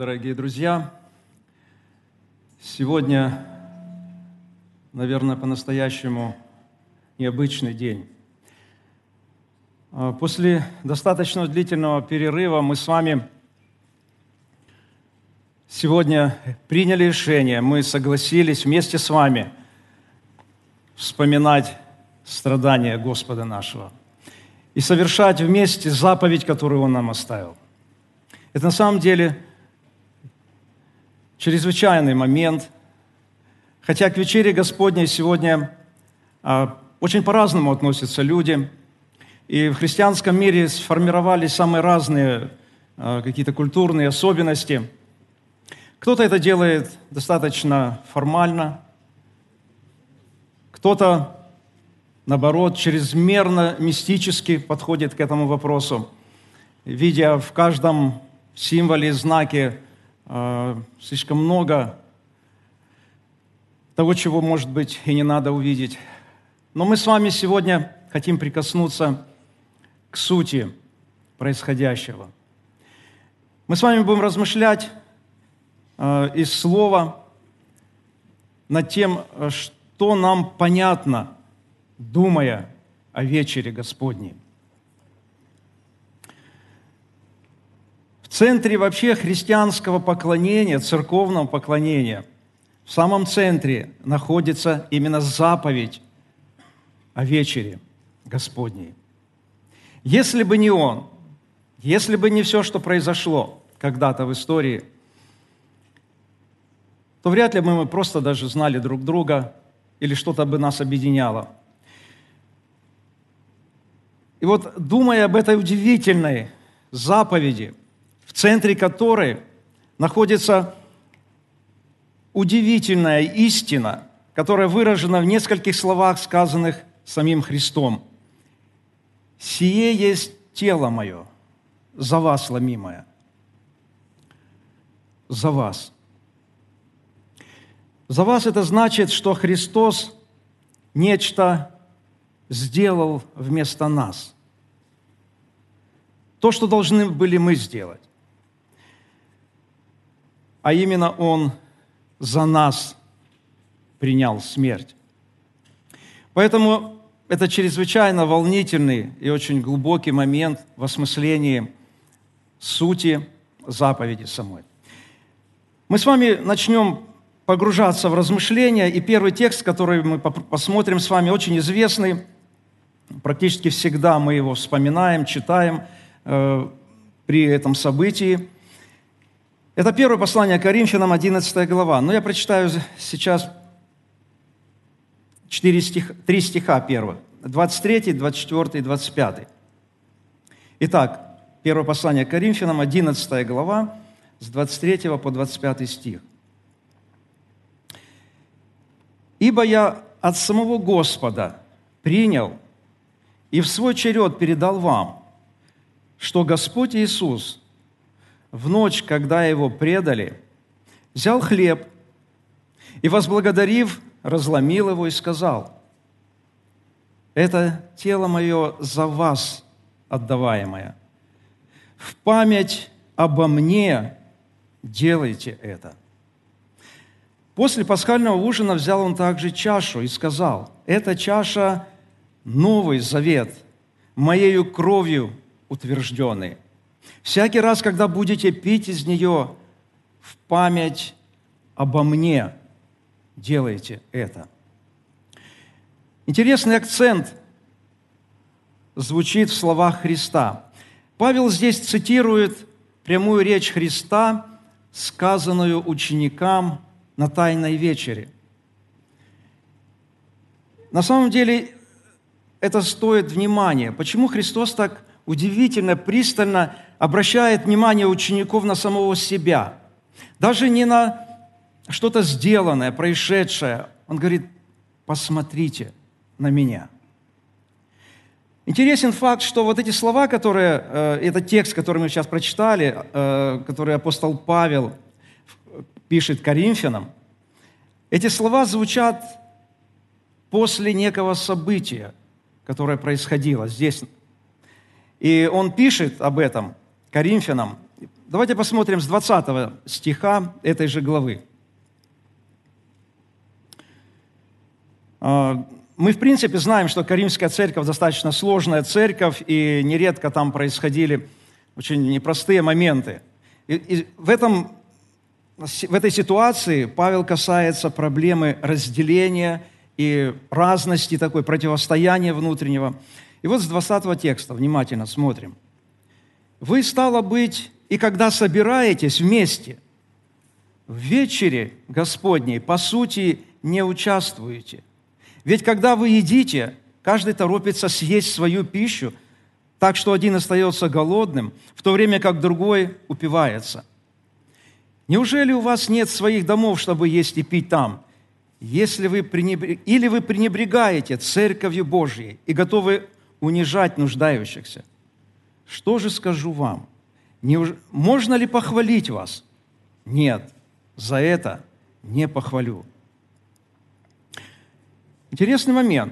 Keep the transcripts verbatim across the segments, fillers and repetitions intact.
дорогие друзья! Сегодня, наверное, по-настоящему необычный день. После достаточно длительного перерыва мы с вами сегодня приняли решение, мы согласились вместе с вами вспоминать страдания Господа нашего и совершать вместе заповедь, которую Он нам оставил. Это на самом деле чрезвычайный момент, хотя к вечере Господней сегодня а, очень по-разному относятся люди, и в христианском мире сформировались самые разные а, какие-то культурные особенности. Кто-то это делает достаточно формально, кто-то, наоборот, чрезмерно мистически подходит к этому вопросу, видя в каждом символе, знаке э, слишком много того, чего, может быть, и не надо увидеть. Но мы с вами сегодня хотим прикоснуться к сути происходящего. Мы с вами будем размышлять э, из Слова над тем, что нам понятно, думая о вечере Господней. В центре вообще христианского поклонения, церковного поклонения, в самом центре находится именно заповедь о вечере Господней. Если бы не Он, если бы не все, что произошло когда-то в истории, то вряд ли бы мы просто даже знали друг друга или что-то бы нас объединяло. И вот, думая об этой удивительной заповеди, в центре которой находится удивительная истина, которая выражена в нескольких словах, сказанных самим Христом. «Сие есть тело мое, за вас ломимое». За вас. За вас это значит, что Христос нечто сделал вместо нас. То, что должны были мы сделать. А именно Он за нас принял смерть. Поэтому это чрезвычайно волнительный и очень глубокий момент в осмыслении сути заповеди самой. Мы с вами начнем погружаться в размышления, и первый текст, который мы посмотрим с вами, очень известный. Практически всегда мы его вспоминаем, читаем э, при этом событии. Это первое послание Коринфянам, одиннадцатая глава. Но я прочитаю сейчас четыре стиха, три стиха первых. двадцать третий, двадцать четвёртый и двадцать пятый. Итак, первое послание Коринфянам, одиннадцатая глава, с двадцать третьего по двадцать пятый стих. «Ибо я от самого Господа принял и в свой черед передал вам, что Господь Иисус в ночь, когда Его предали, взял хлеб и, возблагодарив, разломил его и сказал: «Это тело мое за вас отдаваемое. В память обо мне делайте это». После пасхального ужина взял Он также чашу и сказал: «Это чаша – новый завет, моею кровью утвержденный. Всякий раз, когда будете пить из нее, в память обо мне делайте это». Интересный акцент звучит в словах Христа. Павел здесь цитирует прямую речь Христа, сказанную ученикам на Тайной вечере. На самом деле, это стоит внимания. Почему Христос так удивительно, пристально обращает внимание учеников на самого себя? Даже не на что-то сделанное, происшедшее. Он говорит: посмотрите на меня. Интересен факт, что вот эти слова, которые, э, этот текст, который мы сейчас прочитали, э, который апостол Павел пишет Коринфянам, эти слова звучат после некого события, которое происходило здесь. И он пишет об этом Коринфянам, давайте посмотрим с двадцатого стиха этой же главы. Мы, в принципе, знаем, что Каримская церковь достаточно сложная церковь, и нередко там происходили очень непростые моменты. И, и в, этом, в этой ситуации Павел касается проблемы разделения и разности, такой противостояния внутреннего. И вот с двадцатого текста внимательно смотрим. «Вы, стало быть, и когда собираетесь вместе, в вечере Господней, по сути, не участвуете. Ведь когда вы едите, каждый торопится съесть свою пищу, так что один остается голодным, в то время как другой упивается. Неужели у вас нет своих домов, чтобы есть и пить там? Если вы пренебрег... Или вы пренебрегаете Церковью Божьей и готовы унижать нуждающихся? Что же скажу вам? Неуж... Можно ли похвалить вас? Нет, за это не похвалю». Интересный момент.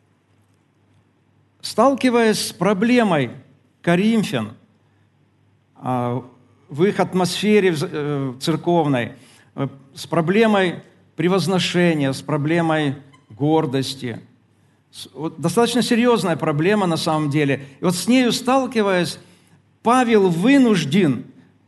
Сталкиваясь с проблемой коринфян в их атмосфере церковной, с проблемой превозношения, с проблемой гордости, достаточно серьезная проблема на самом деле. И вот с нею сталкиваясь, Павел вынужден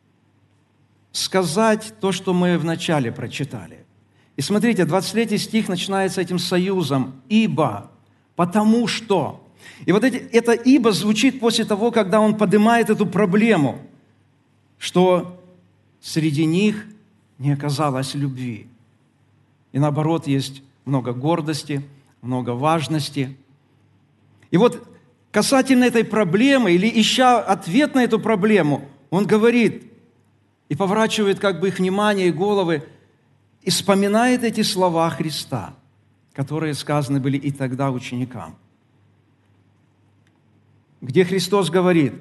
сказать то, что мы вначале прочитали. И смотрите, двадцать третий стих начинается этим союзом «ибо», «потому что». И вот эти, это «ибо» звучит после того, когда он поднимает эту проблему, что среди них не оказалось любви. И наоборот, есть много гордости, много важности. И вот касательно этой проблемы, или ища ответ на эту проблему, он говорит и поворачивает как бы их внимание и головы, и вспоминает эти слова Христа, которые сказаны были и тогда ученикам, где Христос говорит: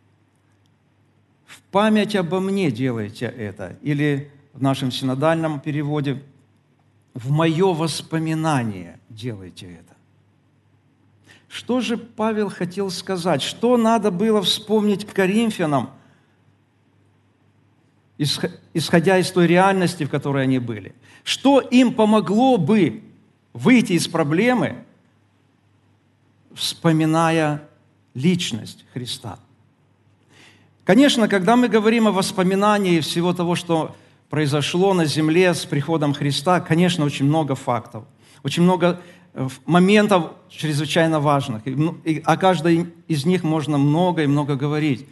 «В память обо мне делайте это», или в нашем синодальном переводе «в мое воспоминание делайте это». Что же Павел хотел сказать? Что надо было вспомнить коринфянам, исходя из той реальности, в которой они были? Что им помогло бы выйти из проблемы, вспоминая личность Христа? Конечно, когда мы говорим о воспоминании всего того, что произошло на земле с приходом Христа, конечно, очень много фактов, очень много моментов чрезвычайно важных. И о каждой из них можно много и много говорить.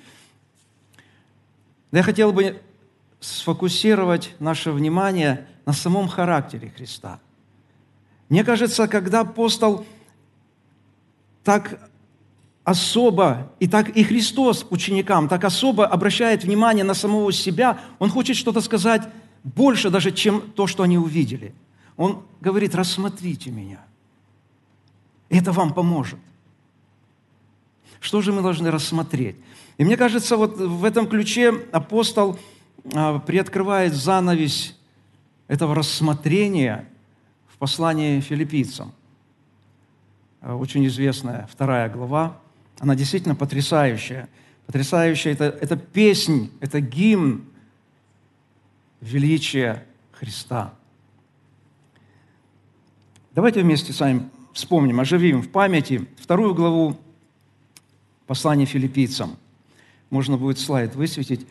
Но я хотел бы сфокусировать наше внимание на самом характере Христа. Мне кажется, когда апостол так особо, и так и Христос ученикам так особо обращает внимание на самого себя, он хочет что-то сказать больше даже, чем то, что они увидели. Он говорит: рассмотрите меня. Это вам поможет. Что же мы должны рассмотреть? И мне кажется, вот в этом ключе апостол приоткрывает занавесь этого рассмотрения в послании филиппийцам. Очень известная вторая глава. Она действительно потрясающая. Потрясающая. Это, это песнь, это гимн величия Христа. Давайте вместе с вами вспомним, оживим в памяти вторую главу послания филиппийцам. Можно будет слайд высветить.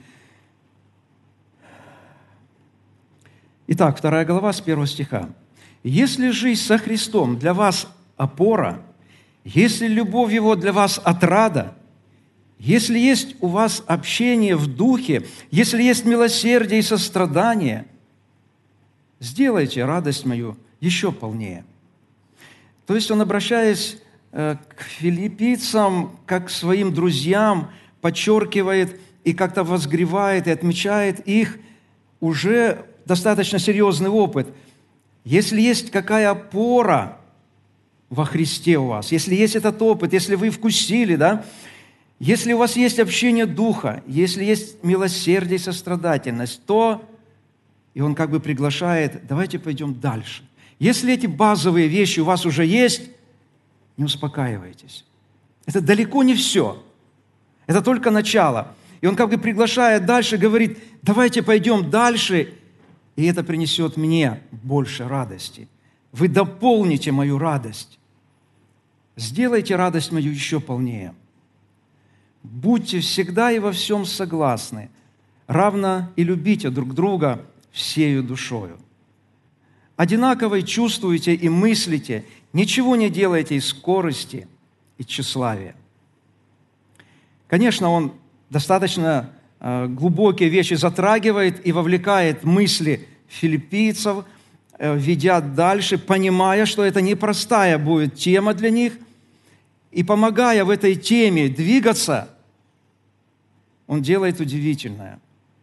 Итак, вторая глава с первого стиха. «Если жизнь со Христом для вас опора, если любовь Его для вас отрада, если есть у вас общение в духе, если есть милосердие и сострадание, сделайте радость мою еще полнее». То есть он, обращаясь к филиппийцам, как к своим друзьям, подчеркивает и как-то возгревает и отмечает их уже достаточно серьезный опыт. Если есть какая опора во Христе у вас, если есть этот опыт, если вы вкусили, да, если у вас есть общение Духа, если есть милосердие и сострадательность, то, и он как бы приглашает, давайте пойдем дальше. Если эти базовые вещи у вас уже есть, не успокаивайтесь. Это далеко не все. Это только начало. И Он как бы приглашает дальше, говорит, давайте пойдем дальше, и это принесет мне больше радости. Вы дополните мою радость. Сделайте радость мою еще полнее. Будьте всегда и во всем согласны, равно и любите друг друга всею душою. Одинаково чувствуйте и мыслите, ничего не делайте из скорости и тщеславия. Конечно, он достаточно э, глубокие вещи затрагивает и вовлекает мысли филиппийцев, э, ведя дальше, понимая, что это непростая будет тема для них, и помогая в этой теме двигаться, он делает удивительное.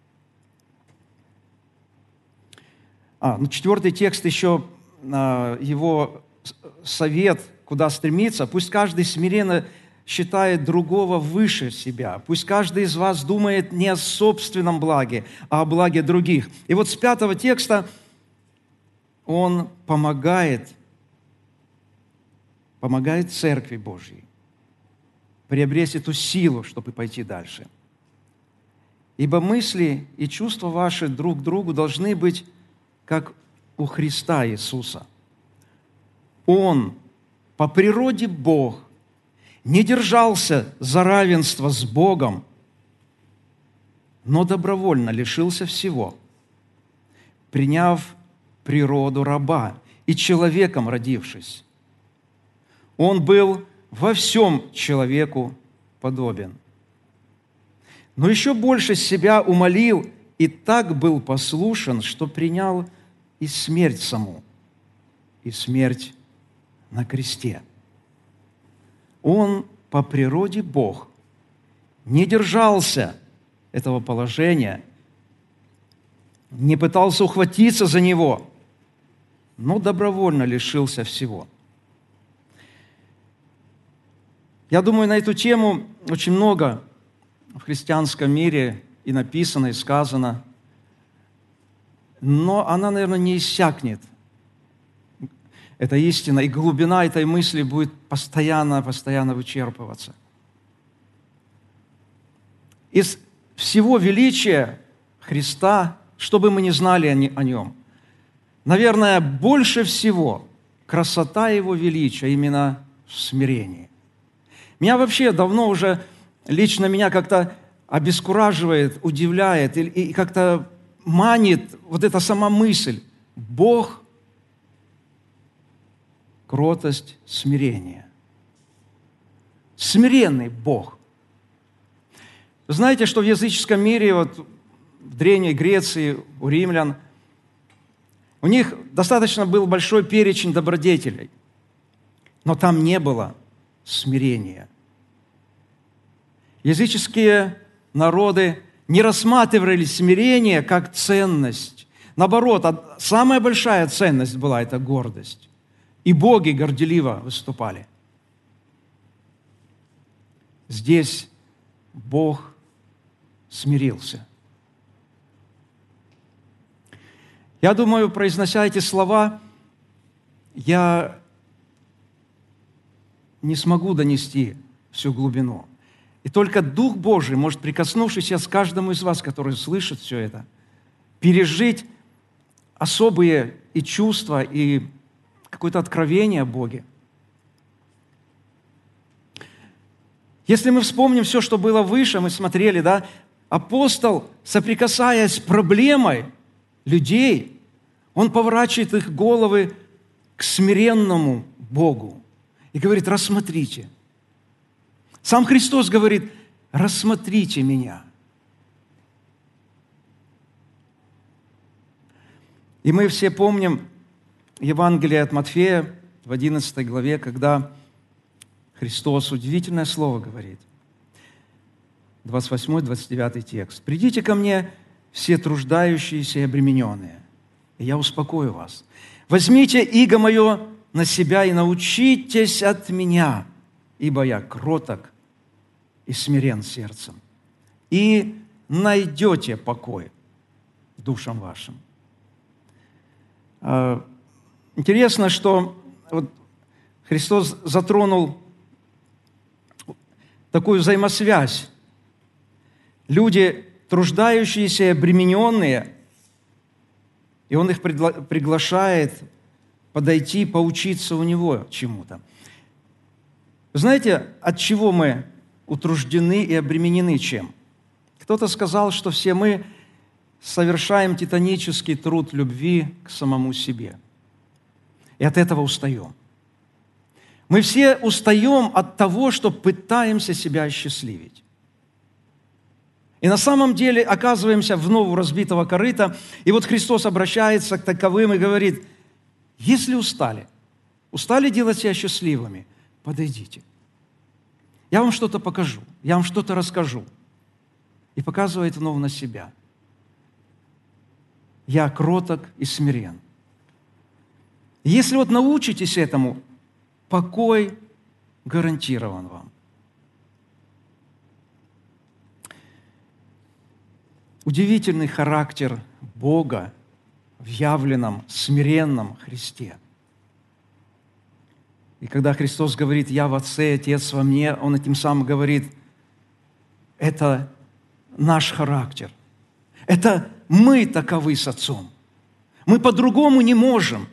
А, ну, четвертый текст еще, э, его совет, куда стремиться. Пусть каждый смиренно считает другого выше себя. Пусть каждый из вас думает не о собственном благе, а о благе других. И вот с пятого текста он помогает, помогает Церкви Божьей приобрести эту силу, чтобы пойти дальше. Ибо мысли и чувства ваши друг к другу должны быть как у Христа Иисуса. Он по природе Бог, не держался за равенство с Богом, но добровольно лишился всего, приняв природу раба и человеком родившись. Он был во всем человеку подобен. Но еще больше себя умалил и так был послушен, что принял и смерть саму, и смерть на кресте. Он по природе Бог, не держался этого положения, не пытался ухватиться за него, но добровольно лишился всего. Я думаю, на эту тему очень много в христианском мире и написано, и сказано, но она, наверное, не иссякнет. Эта истина и глубина этой мысли будет постоянно, постоянно вычерпываться. Из всего величия Христа, что бы мы ни знали о Нем, наверное, больше всего красота Его величия именно в смирении. Меня вообще давно уже, лично меня как-то обескураживает, удивляет и, и как-то манит вот эта сама мысль. Бог – кротость, смирение. Смиренный Бог. Вы знаете, что в языческом мире, вот в Древней Греции, у римлян, у них достаточно был большой перечень добродетелей, но там не было смирения. Языческие народы не рассматривали смирение как ценность. Наоборот, самая большая ценность была – это гордость. И боги горделиво выступали. Здесь Бог смирился. Я думаю, произнося эти слова, я не смогу донести всю глубину. И только Дух Божий может, прикоснувшись сейчас к каждому из вас, который слышит все это, пережить особые и чувства, и какое-то откровение о Боге. Если мы вспомним все, что было выше, мы смотрели, да, апостол, соприкасаясь с проблемой людей, он поворачивает их головы к смиренному Богу и говорит: рассмотрите. Сам Христос говорит: рассмотрите меня. И мы все помним Евангелие от Матфея в одиннадцатой главе, когда Христос удивительное слово говорит. двадцать восьмой двадцать девятый текст. «Придите ко мне, все труждающиеся и обремененные, и я успокою вас. Возьмите иго мое на себя и научитесь от меня, ибо я кроток и смирен сердцем, и найдете покой душам вашим». Интересно, что вот Христос затронул такую взаимосвязь люди, труждающиеся и обремененные, и Он их пригла- приглашает подойти, поучиться у Него чему-то. Знаете, от чего мы утруждены и обременены чем? Кто-то сказал, что все мы совершаем титанический труд любви к самому себе. И от этого устаем. Мы все устаем от того, что пытаемся себя осчастливить. И на самом деле оказываемся вновь у разбитого корыта. И вот Христос обращается к таковым и говорит: если устали, устали делать себя счастливыми, подойдите. Я вам что-то покажу, я вам что-то расскажу. И показывает вновь на себя. Я кроток и смирен. Если вот научитесь этому, покой гарантирован вам. Удивительный характер Бога в явленном, смиренном Христе. И когда Христос говорит: «Я в Отце, Отец во мне», Он этим самым говорит: это наш характер. Это мы таковы с Отцом. Мы по-другому не можем.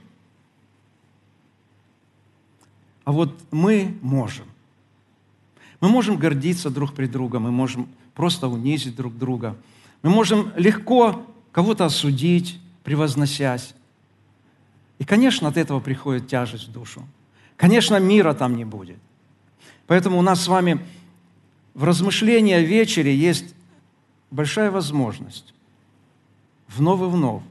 А вот мы можем. Мы можем гордиться друг пред другом, мы можем просто унизить друг друга. Мы можем легко кого-то осудить, превозносясь. И, конечно, от этого приходит тяжесть в душу. Конечно, мира там не будет. Поэтому у нас с вами в размышлении о вечере есть большая возможность вновь и вновь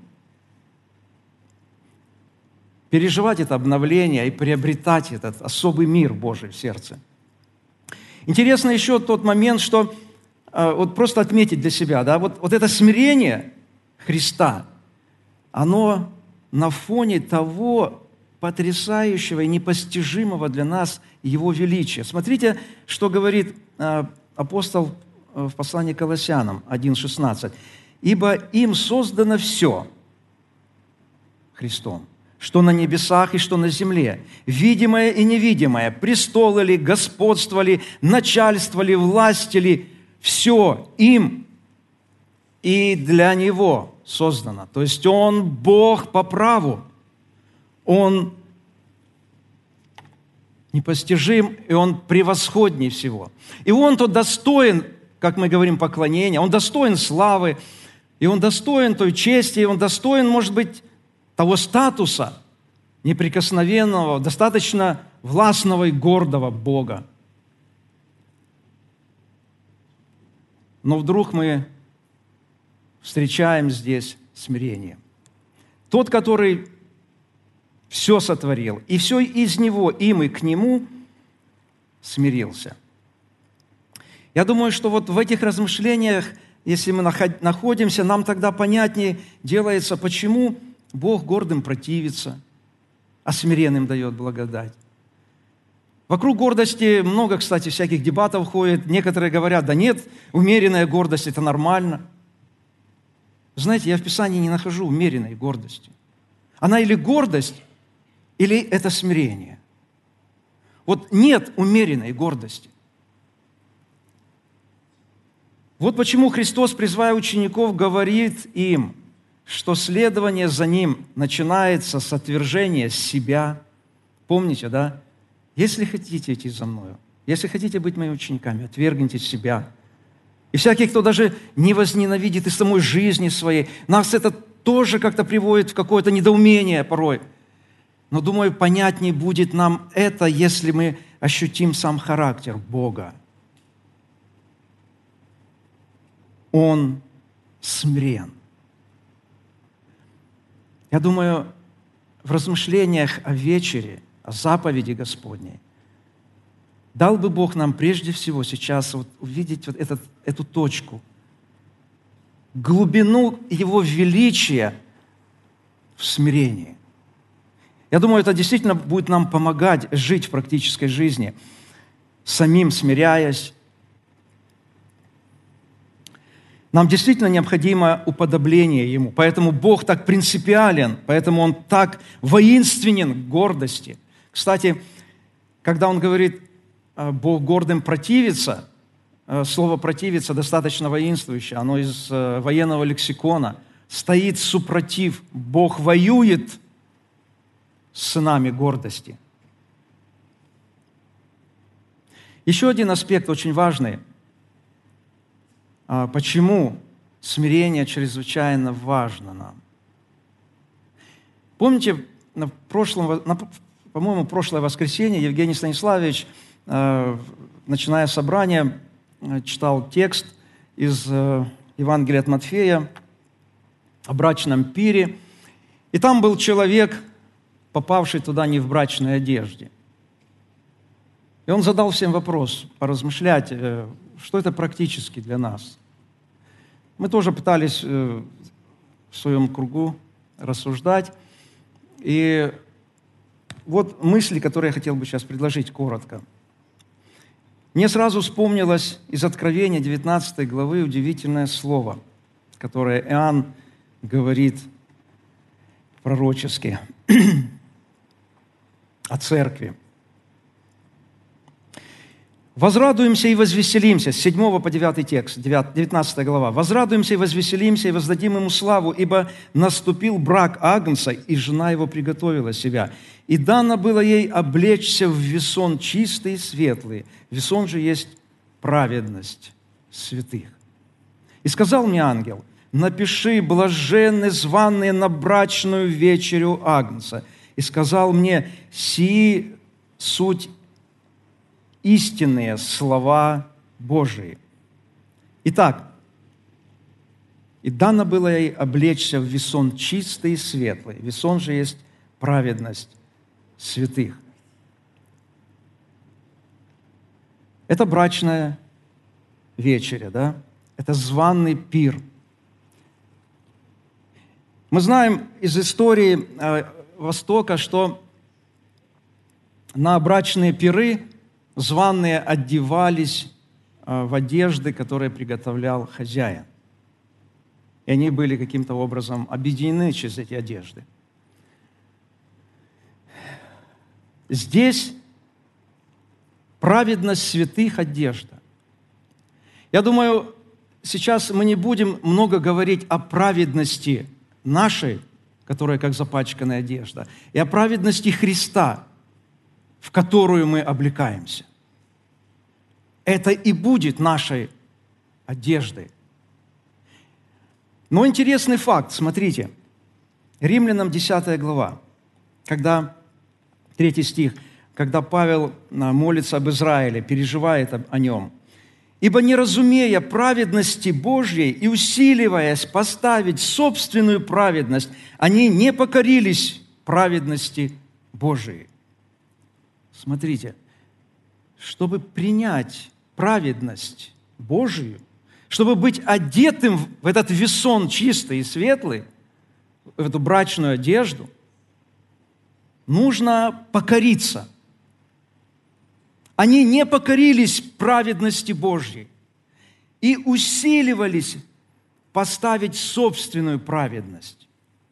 переживать это обновление и приобретать этот особый мир Божий в сердце. Интересно еще тот момент, что вот просто отметить для себя, да, вот, вот это смирение Христа, оно на фоне того потрясающего и непостижимого для нас Его величия. Смотрите, что говорит апостол в послании к Колоссянам один шестнадцать. «Ибо им создано все Христом, что на небесах и что на земле, видимое и невидимое, престолы ли, господство ли, начальство ли, власти ли, все им и для Него создано». То есть Он Бог по праву, Он непостижим, и Он превосходней всего. И Он-то достоин, как мы говорим, поклонения, Он достоин славы, и Он достоин той чести, и Он достоин, может быть, того статуса неприкосновенного, достаточно властного и гордого Бога. Но вдруг мы встречаем здесь смирение. Тот, который все сотворил, и все из Него, им и к Нему смирился. Я думаю, что вот в этих размышлениях, если мы находимся, нам тогда понятнее делается, почему Бог гордым противится, а смиренным дает благодать. Вокруг гордости много, кстати, всяких дебатов ходит. Некоторые говорят: да нет, умеренная гордость – это нормально. Знаете, я в Писании не нахожу умеренной гордости. Она или гордость, или это смирение. Вот нет умеренной гордости. Вот почему Христос, призывая учеников, говорит им, что следование за Ним начинается с отвержения себя. Помните, да? Если хотите идти за Мною, если хотите быть Моими учениками, отвергните себя. И всякий, кто даже не возненавидит и самой жизни своей, нас это тоже как-то приводит в какое-то недоумение порой. Но, думаю, понятнее будет нам это, если мы ощутим сам характер Бога. Он смирен. Я думаю, в размышлениях о вечере, о заповеди Господней, дал бы Бог нам прежде всего сейчас вот увидеть вот этот, эту точку, глубину Его величия в смирении. Я думаю, это действительно будет нам помогать жить в практической жизни, самим смиряясь. Нам действительно необходимо уподобление Ему. Поэтому Бог так принципиален, поэтому Он так воинственен к гордости. Кстати, когда Он говорит, Бог гордым противится, слово «противиться» достаточно воинствующее, оно из военного лексикона. Стоит супротив. Бог воюет с сынами гордости. Еще один аспект очень важный. Почему смирение чрезвычайно важно нам? Помните, на прошлом, на, по-моему, прошлое воскресенье Евгений Станиславович, начиная собрание, читал текст из Евангелия от Матфея о брачном пире. И там был человек, попавший туда не в брачной одежде. И он задал всем вопрос, поразмышлять, что это практически для нас. Мы тоже пытались в своем кругу рассуждать. И вот мысли, которые я хотел бы сейчас предложить коротко. Мне сразу вспомнилось из Откровения девятнадцатой главы удивительное слово, которое Иоанн говорит пророчески о церкви. «Возрадуемся и возвеселимся», с седьмого по девятый текст, девятнадцатая глава. «Возрадуемся и возвеселимся, и воздадим Ему славу, ибо наступил брак Агнца, и жена Его приготовила себя. И дано было ей облечься в весон чистый и светлый». Весон же есть праведность святых. «И сказал мне ангел: напиши, блаженны званые на брачную вечерю Агнца. И сказал мне: сии суть истинные слова Божии. Итак, и дано было ей облечься в весон чистый и светлый. Весон же есть праведность святых». Это брачная вечеря, да? Это званый пир. Мы знаем из истории Востока, что на брачные пиры званые одевались в одежды, которые приготовлял хозяин. И они были каким-то образом объединены через эти одежды. Здесь праведность святых одежда. Я думаю, сейчас мы не будем много говорить о праведности нашей, которая как запачканная одежда, и о праведности Христа, в которую мы облекаемся. Это и будет нашей одеждой. Но интересный факт, смотрите, Римлянам десятая глава, когда, третий стих, когда Павел молится об Израиле, переживает о нем. «Ибо не разумея праведности Божьей и усиливаясь поставить собственную праведность, они не покорились праведности Божией». Смотрите, чтобы принять праведность Божию, чтобы быть одетым в этот весон чистый и светлый, в эту брачную одежду, нужно покориться. Они не покорились праведности Божьей и усиливались поставить собственную праведность.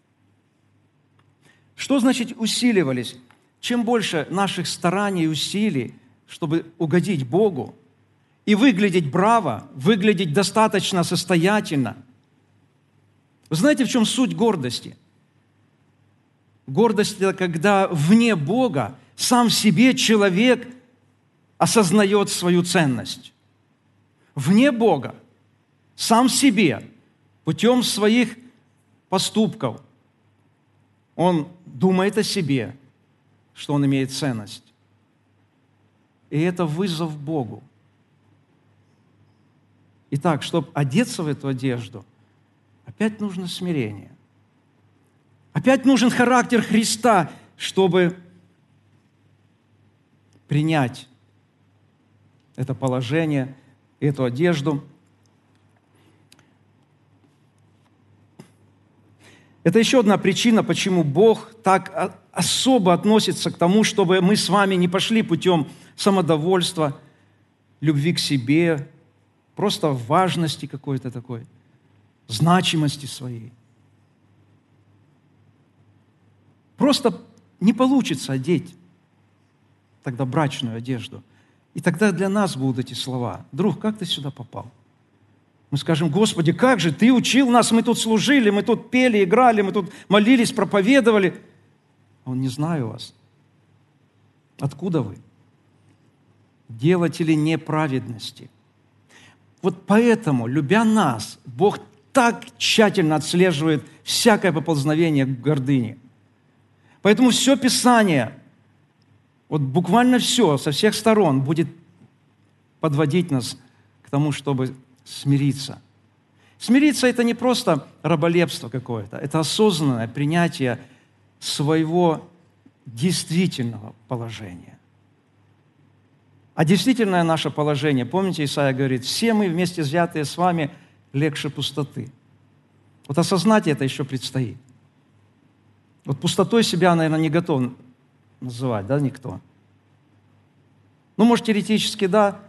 Что значит усиливались? Чем больше наших стараний и усилий, чтобы угодить Богу и выглядеть браво, выглядеть достаточно состоятельно. Вы знаете, в чем суть гордости? Гордость – это когда вне Бога сам в себе человек осознает свою ценность. Вне Бога, сам в себе, путем своих поступков, он думает о себе, что он имеет ценность. И это вызов Богу. Итак, чтобы одеться в эту одежду, опять нужно смирение. Опять нужен характер Христа, чтобы принять это положение, эту одежду. Это еще одна причина, почему Бог так особо относится к тому, чтобы мы с вами не пошли путем самодовольства, любви к себе, просто важности какой-то такой, значимости своей. Просто не получится одеть тогда брачную одежду. И тогда для нас будут эти слова. Друг, как ты сюда попал? Мы скажем: Господи, как же, Ты учил нас, мы тут служили, мы тут пели, играли, мы тут молились, проповедовали. Он: не знаю вас. Откуда вы? Делатели неправедности. Вот поэтому, любя нас, Бог так тщательно отслеживает всякое поползновение к гордыне. Поэтому все Писание, вот буквально все, со всех сторон будет подводить нас к тому, чтобы смириться. Смириться – это не просто раболепство какое-то, это осознанное принятие своего действительного положения. А действительное наше положение, помните, Исаия говорит: «Все мы вместе взятые с вами легче пустоты». Вот осознать это еще предстоит. Вот пустотой себя, наверное, не готов называть, да, никто? Ну, может, теоретически, да.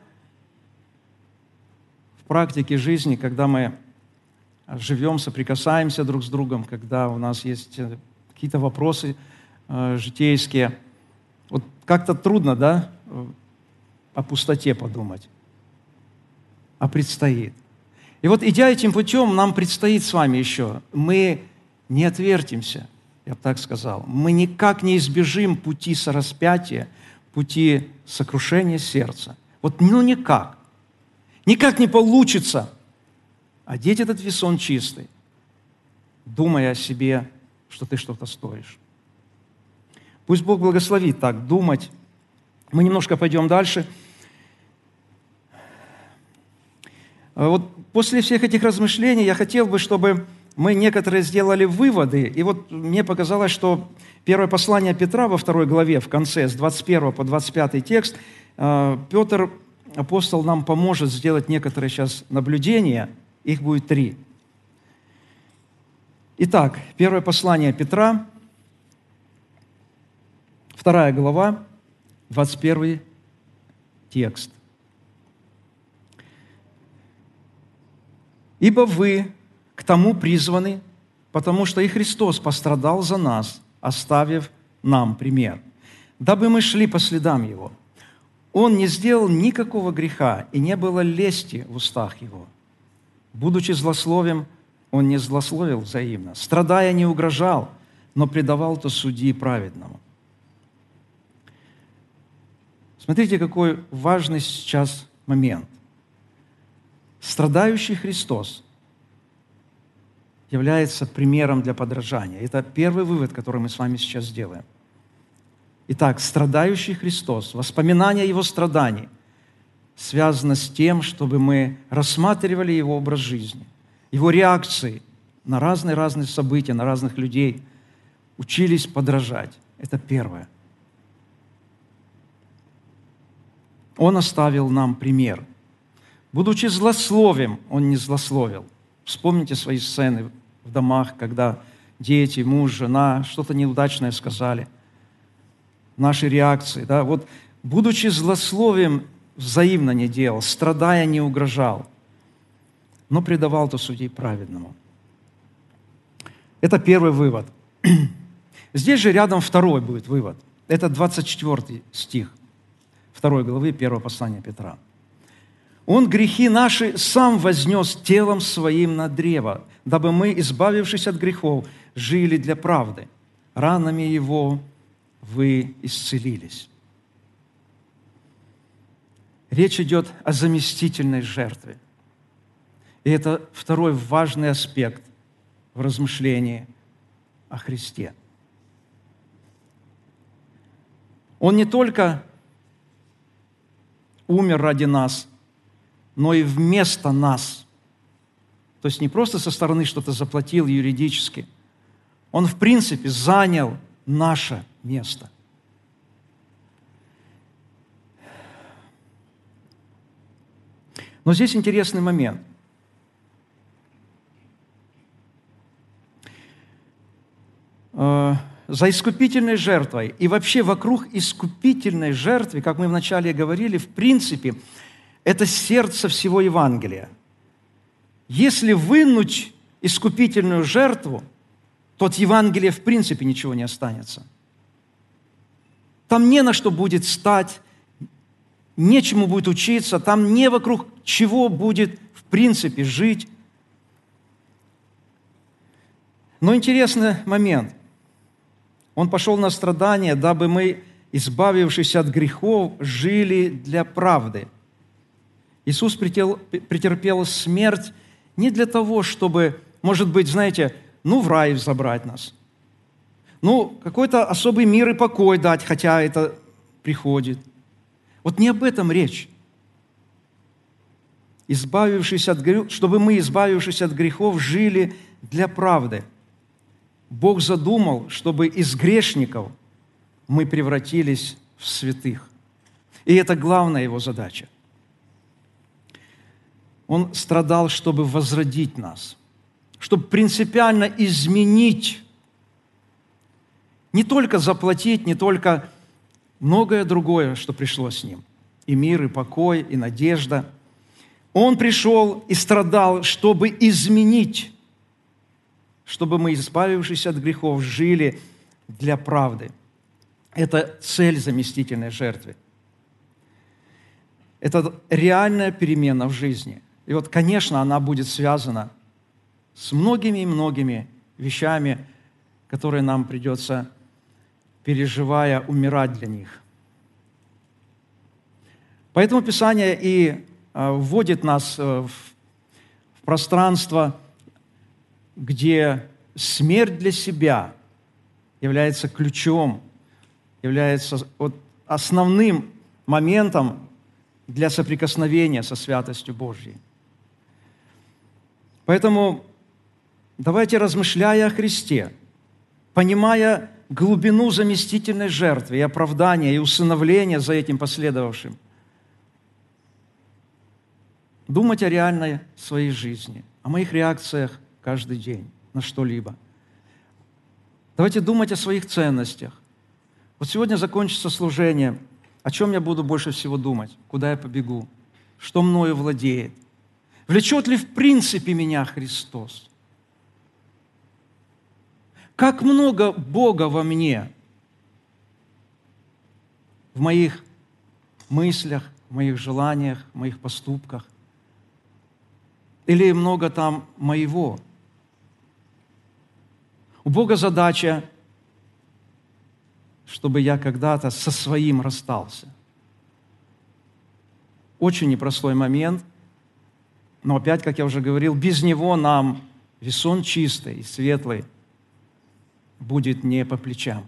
В практике жизни, когда мы живем, соприкасаемся друг с другом, когда у нас есть какие-то вопросы э, житейские, вот как-то трудно, да, о пустоте подумать. А предстоит. И вот, идя этим путем, нам предстоит с вами еще, мы не отвертимся, я бы так сказал, мы никак не избежим пути сораспятия, пути сокрушения сердца. Вот ну никак. Никак не получится одеть этот весон чистый, думая о себе, что ты что-то стоишь. Пусть Бог благословит так думать. Мы немножко пойдем дальше. Вот после всех этих размышлений я хотел бы, чтобы мы некоторые сделали выводы. И вот мне показалось, что первое послание Петра во второй главе, в конце, с двадцать первого по двадцать пятый текст, Петр, апостол, нам поможет сделать некоторые сейчас наблюдения. Их будет три. Итак, первое послание Петра, вторая глава, двадцать первый текст. «Ибо вы к тому призваны, потому что и Христос пострадал за нас, оставив нам пример, дабы мы шли по следам Его. Он не сделал никакого греха, и не было лести в устах Его. Будучи злословием, Он не злословил взаимно, страдая, не угрожал, но предавал то судьи праведному». Смотрите, какой важный сейчас момент. Страдающий Христос является примером для подражания. Это первый вывод, который мы с вами сейчас сделаем. Итак, страдающий Христос, воспоминание Его страданий связано с тем, чтобы мы рассматривали Его образ жизни, Его реакции на разные-разные события, на разных людей, учились подражать. Это первое. Он оставил нам пример. Будучи злословием, Он не злословил. Вспомните свои сцены в домах, когда дети, муж, жена что-то неудачное сказали. Наши реакции. Да? Вот, будучи злословием, взаимно не делал, страдая, не угрожал, но предавал то судей праведному. Это первый вывод. Здесь же рядом второй будет вывод. Это двадцать четвёртый стих второй главы первого послания Петра. «Он грехи наши сам вознес телом своим на древо, дабы мы, избавившись от грехов, жили для правды. Ранами Его вы исцелились». Речь идет о заместительной жертве. И это второй важный аспект в размышлении о Христе. Он не только умер ради нас, но и вместо нас. То есть не просто со стороны что-то заплатил юридически. Он, в принципе, занял наше место. Но здесь интересный момент. За искупительной жертвой и вообще вокруг искупительной жертвы, как мы вначале говорили, в принципе, это сердце всего Евангелия. Если вынуть искупительную жертву, то от Евангелия в принципе ничего не останется. Там не на что будет стать, нечему будет учиться, там не вокруг чего будет в принципе жить. Но интересный момент. Он пошел на страдания, дабы мы, избавившись от грехов, жили для правды. Иисус претерпел смерть не для того, чтобы, может быть, знаете, ну, в рай забрать нас, ну, какой-то особый мир и покой дать, хотя это приходит. Вот не об этом речь. Избавившись от грех, чтобы мы, избавившись от грехов, жили для правды. Бог задумал, чтобы из грешников мы превратились в святых. И это главная Его задача. Он страдал, чтобы возродить нас, чтобы принципиально изменить, не только заплатить, не только многое другое, что пришло с Ним. И мир, и покой, и надежда. Он пришел и страдал, чтобы изменить, чтобы мы, избавившись от грехов, жили для правды. Это цель заместительной жертвы. Это реальная перемена в жизни. И вот, конечно, она будет связана с многими и многими вещами, которые нам придется, переживая, умирать для них. Поэтому Писание и вводит нас в пространство, где смерть для себя является ключом, является вот основным моментом для соприкосновения со святостью Божьей. Поэтому давайте, размышляя о Христе, понимая глубину заместительной жертвы и оправдания, и усыновления за этим последовавшим, думать о реальной своей жизни, о моих реакциях каждый день на что-либо. Давайте думать о своих ценностях. Вот сегодня закончится служение. О чем я буду больше всего думать? Куда я побегу? Что мною владеет? Влечет ли в принципе меня Христос? Как много Бога во мне, в моих мыслях, в моих желаниях, в моих поступках? Или много там моего? У Бога задача, чтобы я когда-то со своим расстался. Очень непростой момент, но опять, как я уже говорил, без него нам весон чистый и светлый будет не по плечам.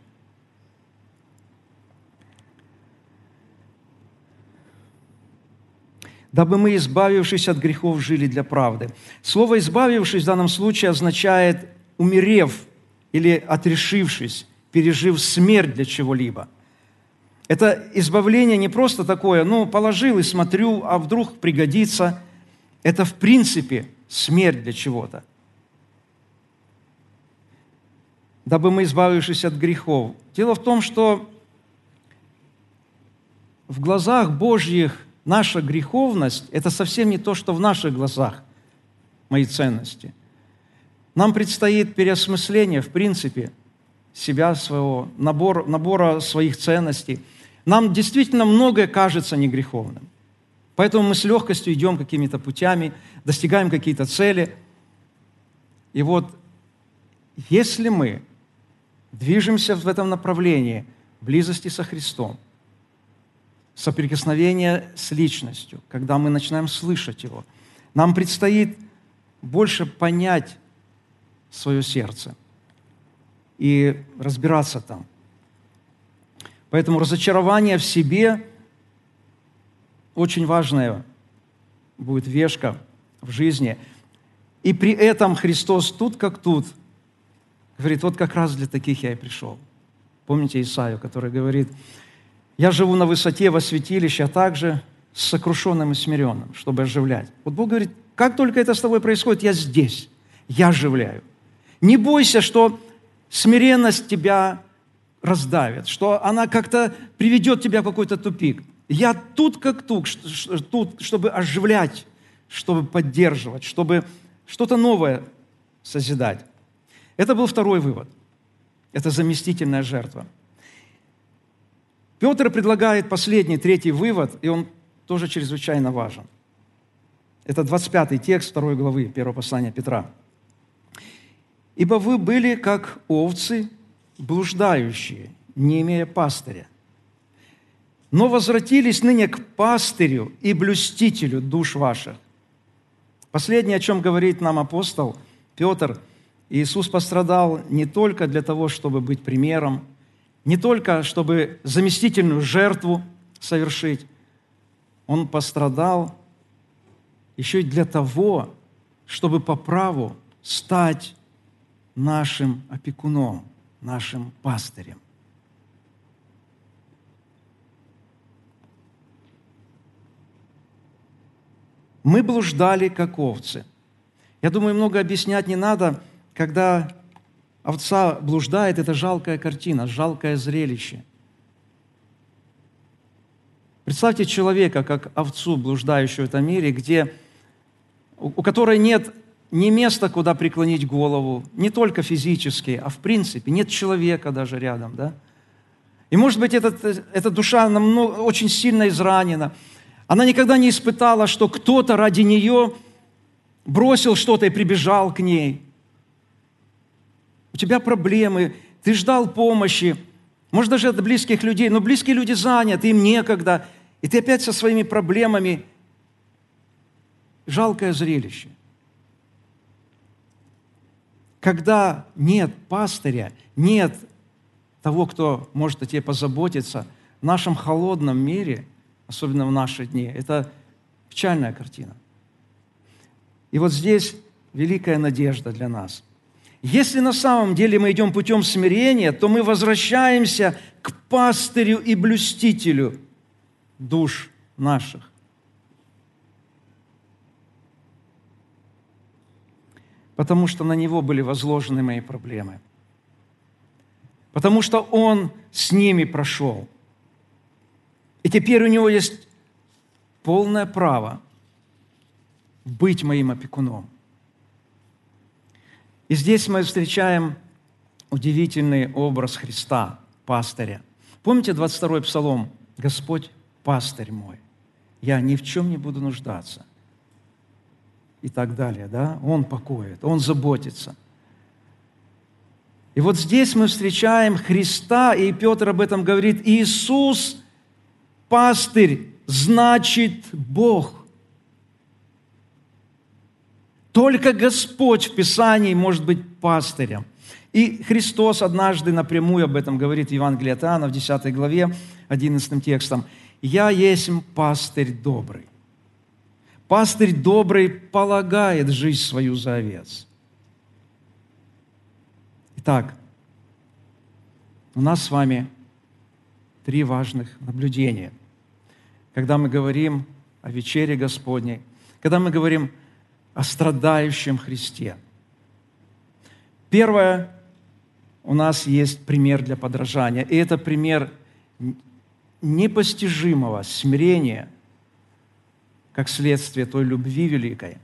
Дабы мы, избавившись от грехов, жили для правды. Слово «избавившись» в данном случае означает «умерев» или «отрешившись», пережив смерть для чего-либо. Это избавление не просто такое, ну, положил и смотрю, а вдруг пригодится. Это, в принципе, смерть для чего-то. Дабы мы, избавившись от грехов. Дело в том, что в глазах Божьих наша греховность – это совсем не то, что в наших глазах мои ценности. Нам предстоит переосмысление, в принципе, себя своего, набор, набора своих ценностей. Нам действительно многое кажется негреховным. Поэтому мы с легкостью идем какими-то путями, достигаем какие-то цели. И вот если мы движемся в этом направлении близости со Христом, соприкосновения с личностью, когда мы начинаем слышать Его, нам предстоит больше понять свое сердце и разбираться там. Поэтому разочарование в себе очень важная будет вешка в жизни. И при этом Христос тут как тут говорит, вот как раз для таких я и пришел. Помните Исаию, который говорит, «Я живу на высоте, во святилище, а также с сокрушенным и смиренным, чтобы оживлять». Вот Бог говорит, как только это с тобой происходит, я здесь, я оживляю. Не бойся, что смиренность тебя раздавит, что она как-то приведет тебя в какой-то тупик. Я тут как тут, тут, чтобы оживлять, чтобы поддерживать, чтобы что-то новое созидать. Это был второй вывод. Это заместительная жертва. Петр предлагает последний, третий вывод, и он тоже чрезвычайно важен. Это двадцать пятый текст второй главы первого послания Петра. «Ибо вы были, как овцы, блуждающие, не имея пастыря, но возвратились ныне к пастырю и блюстителю душ ваших». Последнее, о чем говорит нам апостол Петр, Иисус пострадал не только для того, чтобы быть примером, не только, чтобы заместительную жертву совершить. Он пострадал еще и для того, чтобы по праву стать нашим опекуном, нашим пастырем. Мы блуждали, как овцы. Я думаю, много объяснять не надо, когда овца блуждает, это жалкая картина, жалкое зрелище. Представьте человека, как овцу, блуждающую в этом мире, где, у которой нет ни места, куда преклонить голову, не только физически, а в принципе, нет человека даже рядом. Да? И, может быть, этот, эта душа намного, очень сильно изранена. Она никогда не испытала, что кто-то ради нее бросил что-то и прибежал к ней. У тебя проблемы, ты ждал помощи, может, даже от близких людей, но близкие люди заняты, им некогда, и ты опять со своими проблемами. Жалкое зрелище. Когда нет пастыря, нет того, кто может о тебе позаботиться, в нашем холодном мире, особенно в наши дни, это печальная картина. И вот здесь великая надежда для нас. Если на самом деле мы идем путем смирения, то мы возвращаемся к пастырю и блюстителю душ наших. Потому что на него были возложены мои проблемы. Потому что он с ними прошел. И теперь у него есть полное право быть моим опекуном. И здесь мы встречаем удивительный образ Христа, пастыря. Помните двадцать второй псалом? «Господь, пастырь мой, я ни в чем не буду нуждаться». И так далее, да? Он покоит, Он заботится. И вот здесь мы встречаем Христа, и Петр об этом говорит. Иисус, пастырь, значит Бог. Только Господь в Писании может быть пастырем. И Христос однажды напрямую об этом говорит в Евангелии от Иоанна, в десятой главе, одиннадцатым текстом. «Я есть пастырь добрый. Пастырь добрый полагает жизнь свою за овец». Итак, у нас с вами три важных наблюдения. Когда мы говорим о вечере Господней, когда мы говорим о страдающем Христе. Первое, у нас есть пример для подражания, и это пример непостижимого смирения, как следствие той любви великой.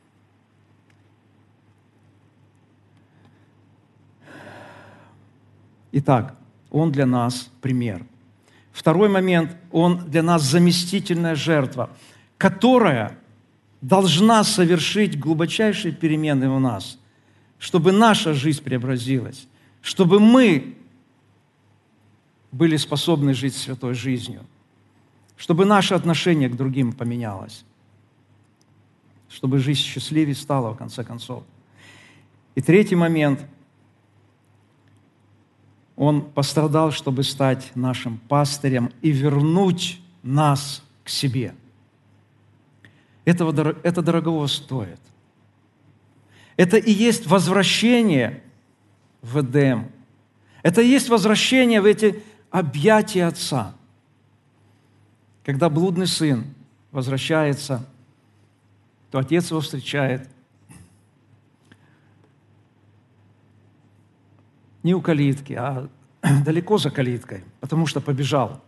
Итак, Он для нас пример. Второй момент, Он для нас заместительная жертва, которая должна совершить глубочайшие перемены у нас, чтобы наша жизнь преобразилась, чтобы мы были способны жить святой жизнью, чтобы наше отношение к другим поменялось, чтобы жизнь счастливее стала, в конце концов. И третий момент. Он пострадал, чтобы стать нашим пастырем и вернуть нас к себе. Этого, это дорогого стоит. Это и есть возвращение в Эдем. Это и есть возвращение в эти объятия Отца. Когда блудный сын возвращается, то Отец его встречает не у калитки, а далеко за калиткой, потому что побежал.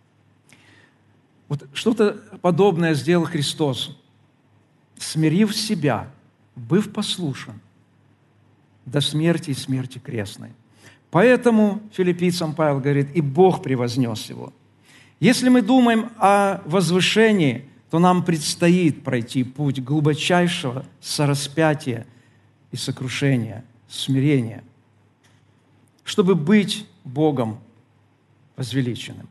Вот что-то подобное сделал Христос, смирив себя, быв послушен до смерти и смерти крестной. Поэтому филиппийцам Павел говорит, и Бог превознес его. Если мы думаем о возвышении, то нам предстоит пройти путь глубочайшего сораспятия и сокрушения, смирения, чтобы быть Богом возвеличенным.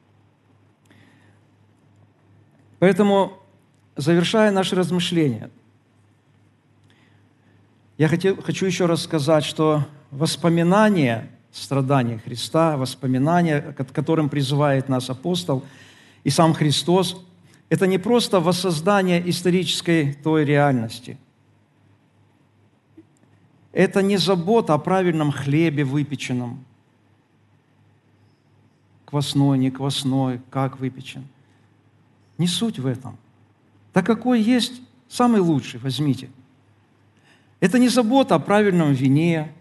Поэтому, завершая наши размышления, я хотел, хочу еще раз сказать, что воспоминания страданий Христа, воспоминания, к которым призывает нас апостол и сам Христос, это не просто воссоздание исторической той реальности. Это не забота о правильном хлебе выпеченном, квасной, не квасной, как выпечен. Не суть в этом. Так какой есть, самый лучший, возьмите. Это не забота о правильном вине.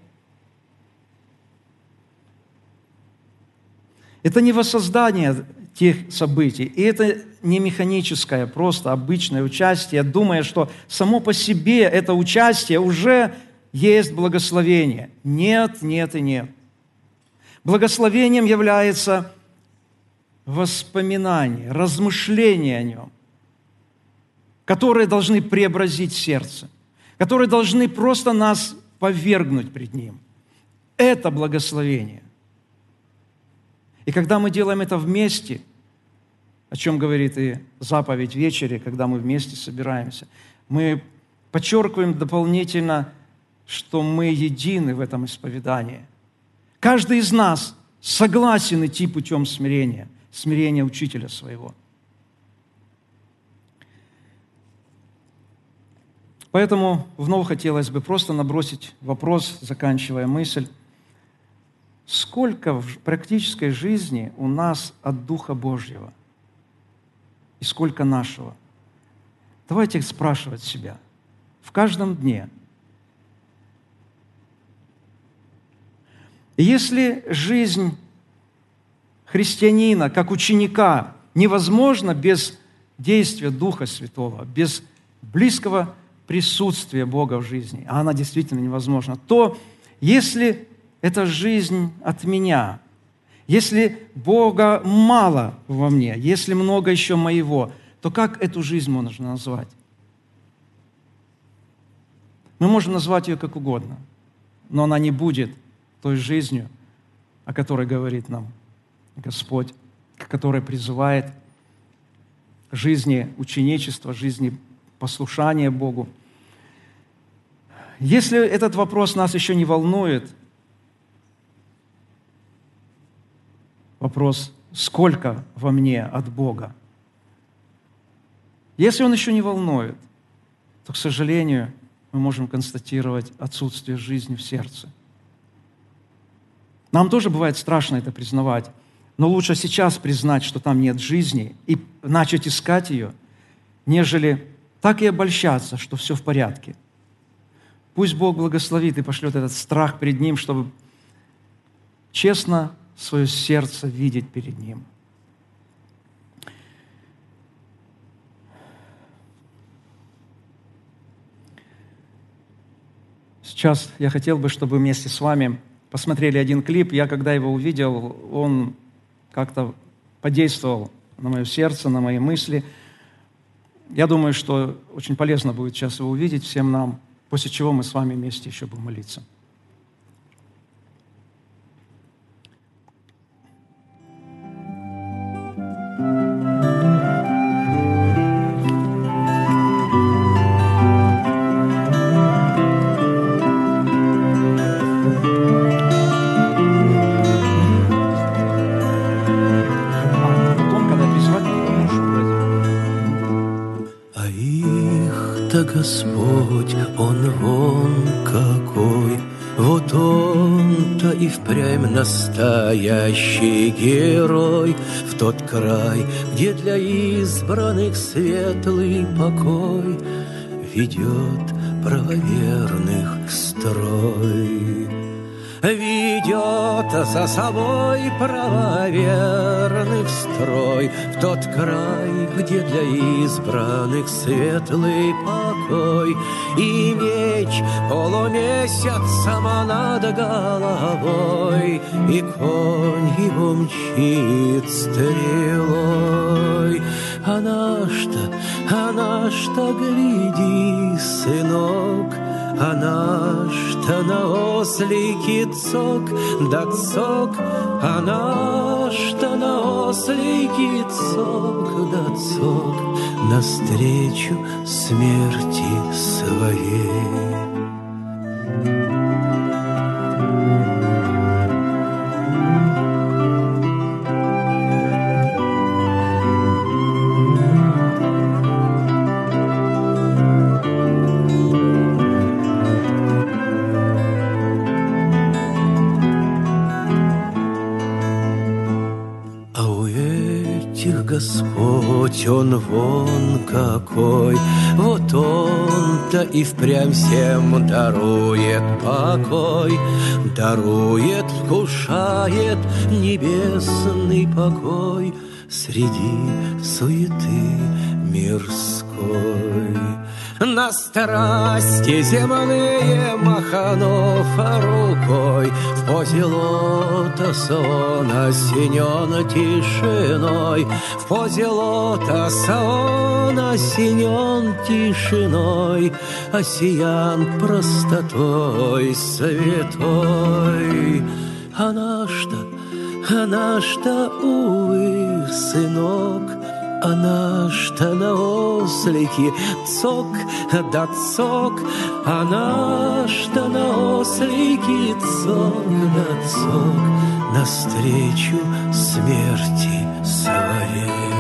Это не воссоздание тех событий. И это не механическое, просто обычное участие, думая, что само по себе это участие уже есть благословение. Нет, нет и нет. Благословением является воспоминание, размышление о нем, которые должны преобразить сердце, которые должны просто нас повергнуть пред Ним. Это благословение. И когда мы делаем это вместе, о чем говорит и заповедь вечери, когда мы вместе собираемся, мы подчеркиваем дополнительно, что мы едины в этом исповедании. Каждый из нас согласен идти путем смирения, смирения учителя своего. Поэтому вновь хотелось бы просто набросить вопрос, заканчивая мысль. Сколько в практической жизни у нас от Духа Божьего? И сколько нашего? Давайте спрашивать себя в каждом дне. И если жизнь христианина, как ученика, невозможна без действия Духа Святого, без близкого присутствия Бога в жизни, а она действительно невозможна, то если эта жизнь от меня, если Бога мало во мне, если много еще моего, то как эту жизнь можно назвать? Мы можем назвать ее как угодно, но она не будет той жизнью, о которой говорит нам Господь, к которой призывает жизни ученичества, жизни послушания Богу. Если этот вопрос нас еще не волнует, вопрос, сколько во мне от Бога, если он еще не волнует, то, к сожалению, мы можем констатировать отсутствие жизни в сердце. Нам тоже бывает страшно это признавать, но лучше сейчас признать, что там нет жизни, и начать искать ее, нежели так и обольщаться, что все в порядке. Пусть Бог благословит и пошлет этот страх перед Ним, чтобы честно свое сердце видеть перед Ним. Сейчас я хотел бы, чтобы вместе с вами посмотрели один клип. Я, когда его увидел, он как-то подействовал на мое сердце, на мои мысли. Я думаю, что очень полезно будет сейчас его увидеть всем нам, после чего мы с вами вместе еще будем молиться. Господь, Он вон какой, вот Он-то и впрямь настоящий герой в тот край, где для избранных светлый покой ведет правоверных к строй. Ведет за собой правоверных строй в тот край, где для избранных светлый покой, и меч полумесяцем над головой, и конь его мчит стрелой. а наш-то, а наш-то, гляди, сынок, а наш-то на ослике цок, да цок, а наш-то на ослике цок, да цок, навстречу смерти своей. Господь, Он вон какой, вот Он-то и впрямь всем дарует покой, дарует, вкушает небесный покой среди суеты мирской. На страсти земные маханув рукой, в позе лотоса он осенен тишиной, в позе лотоса он осенен тишиной, осиян простотой святой. А наш-то, а наш-то, увы, сынок, а наш-то на ослике цок, да цок, а наш-то на ослике цок, да цок, навстречу смерти своей.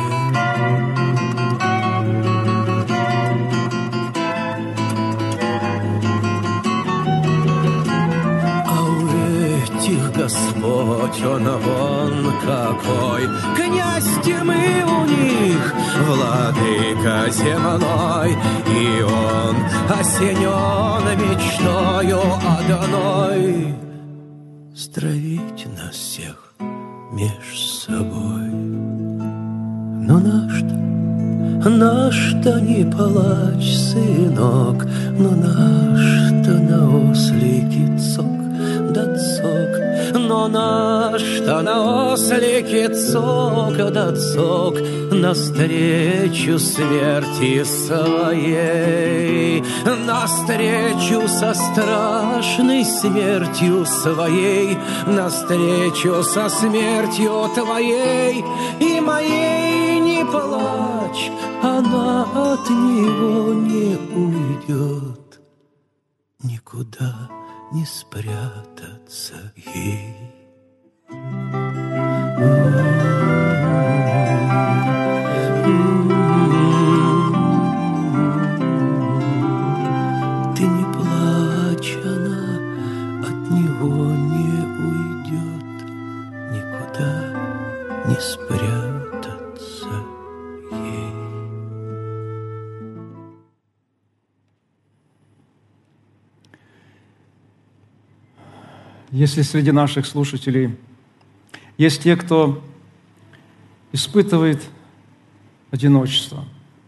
Господь, Он вон какой, князь тьмы у них, владыка земной, и Он осенен мечтою одной стравить нас всех меж собой. Но наш-то, наш-то не палач, сынок, но наш-то на ослике цок, да цок, но наш-то на ослике цок, да цок, навстречу смерти своей, навстречу со страшной смертью своей, навстречу со смертью твоей и моей. Не плачь, она от него не уйдет, никуда не спрятаться ей. Ты не плачь, она от него не уйдет, никуда не спрятаться ей. Если среди наших слушателей есть те, кто испытывает одиночество,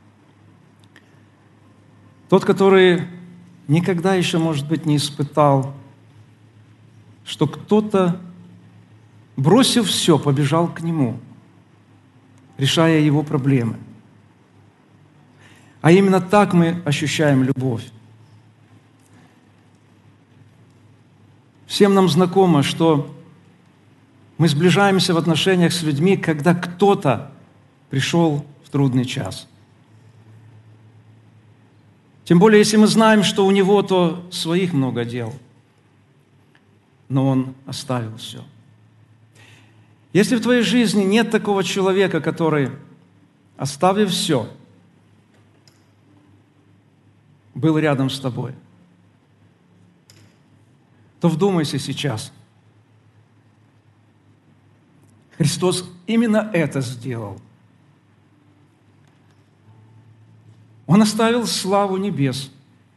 тот, который никогда еще, может быть, не испытал, что кто-то, бросив все, побежал к нему, решая его проблемы. А именно так мы ощущаем любовь. Всем нам знакомо, что мы сближаемся в отношениях с людьми, когда кто-то пришел в трудный час. Тем более, если мы знаем, что у него то своих много дел, но он оставил все. Если в твоей жизни нет такого человека, который, оставив все, был рядом с тобой, то вдумайся сейчас. Христос именно это сделал. Он оставил славу небес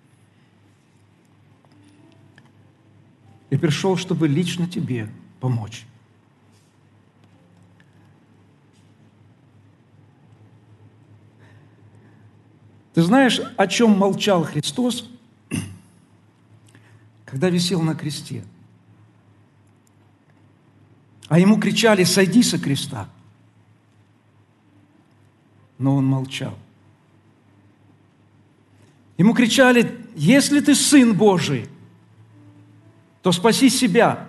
и пришел, чтобы лично тебе помочь. Ты знаешь, о чем молчал Христос, когда висел на кресте? А ему кричали: «Сойди со креста». но он молчал. Ему кричали: если ты Сын Божий, то спаси себя.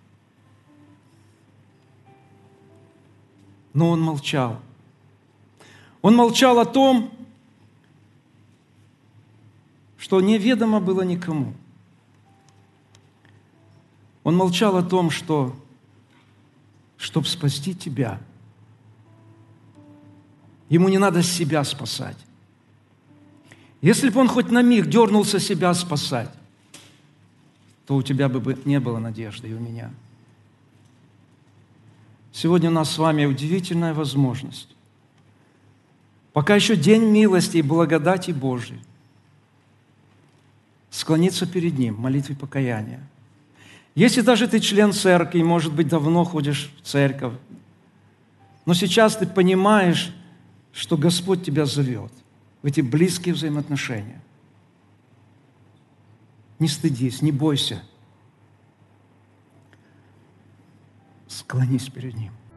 Но он молчал. Он молчал о том, что неведомо было никому. Он молчал о том, что, чтобы спасти тебя, ему не надо себя спасать. Если бы он хоть на миг дернулся себя спасать, то у тебя бы не было надежды, и у меня. Сегодня у нас с вами удивительная возможность, пока еще день милости и благодати Божией, склониться перед Ним в молитве покаяния. Если даже ты член церкви, может быть, давно ходишь в церковь, но сейчас ты понимаешь, что Господь тебя зовет в эти близкие взаимоотношения. Не стыдись, не бойся. Склонись перед Ним.